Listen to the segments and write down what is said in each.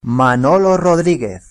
Manolo Rodríguez.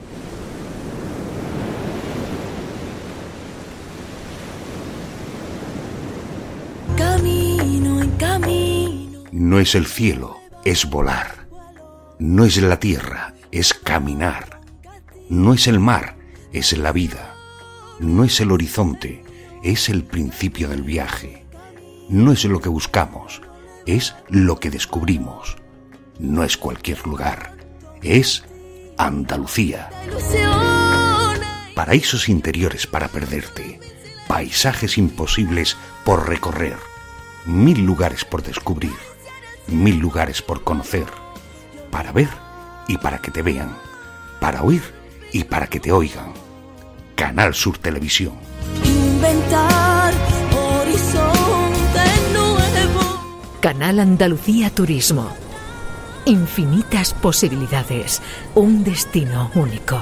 Camino en camino. No es el cielo, es volar. No es la tierra, es caminar. No es el mar, es la vida. No es el horizonte, es el principio del viaje. No es lo que buscamos, es lo que descubrimos. No es cualquier lugar, es Andalucía. Paraísos interiores para perderte, paisajes imposibles por recorrer, 1000 lugares por descubrir, 1000 lugares por conocer, para ver y para que te vean, para oír y para que te oigan. Canal Sur Televisión. Inventar horizonte nuevo. Canal Andalucía Turismo. Infinitas posibilidades, un destino único.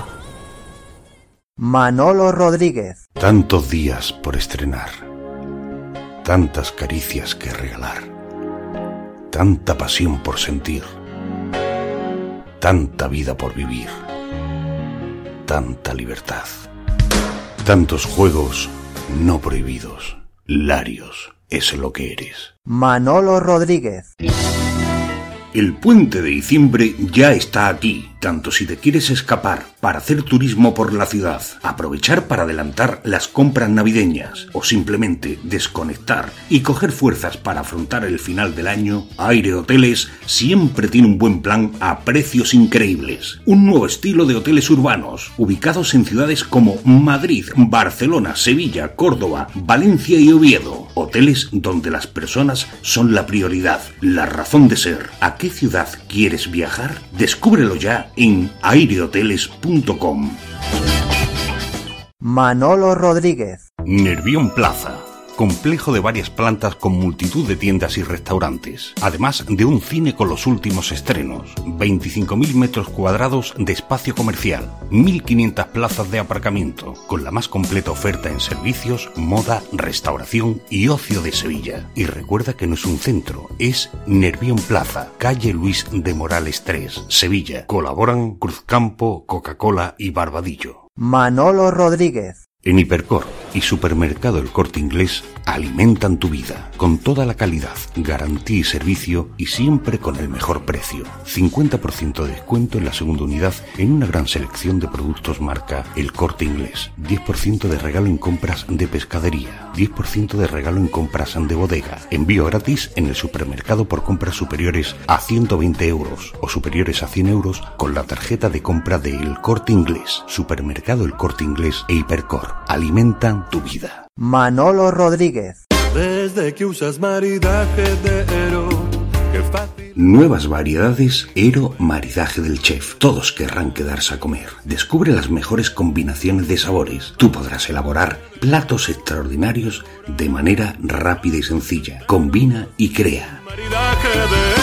Manolo Rodríguez. Tantos días por estrenar, tantas caricias que regalar, tanta pasión por sentir, tanta vida por vivir, tanta libertad, tantos juegos no prohibidos. Larios es lo que eres. Manolo Rodríguez. El puente de diciembre ya está aquí, tanto si te quieres escapar para hacer turismo por la ciudad, aprovechar para adelantar las compras navideñas o simplemente desconectar y coger fuerzas para afrontar el final del año, Aire Hoteles siempre tiene un buen plan a precios increíbles. Un nuevo estilo de hoteles urbanos, ubicados en ciudades como Madrid, Barcelona, Sevilla, Córdoba, Valencia y Oviedo. Hoteles donde las personas son la prioridad, la razón de ser. ¿A qué ciudad quieres viajar? Descúbrelo ya en airehoteles.com. Manolo Rodríguez. Nervión Plaza. Complejo de varias plantas con multitud de tiendas y restaurantes, además de un cine con los últimos estrenos, 25.000 metros cuadrados de espacio comercial, 1.500 plazas de aparcamiento, con la más completa oferta en servicios, moda, restauración y ocio de Sevilla. Y recuerda que no es un centro, es Nervión Plaza, calle Luis de Morales 3, Sevilla. Colaboran Cruzcampo, Coca-Cola y Barbadillo. Manolo Rodríguez. En Hipercor y Supermercado El Corte Inglés alimentan tu vida con toda la calidad, garantía y servicio y siempre con el mejor precio. 50% de descuento en la segunda unidad en una gran selección de productos marca El Corte Inglés. 10% de regalo en compras de pescadería. 10% de regalo en compras de bodega. Envío gratis en el supermercado por compras superiores a 120 euros o superiores a 100 euros con la tarjeta de compra de El Corte Inglés. Supermercado El Corte Inglés e Hipercor. Alimentan tu vida. Manolo Rodríguez. Desde que usas maridaje de Ero, qué fácil. Nuevas variedades Ero Maridaje del Chef. Todos querrán quedarse a comer. Descubre las mejores combinaciones de sabores. Tú podrás elaborar platos extraordinarios de manera rápida y sencilla. Combina y crea. Maridaje de Ero.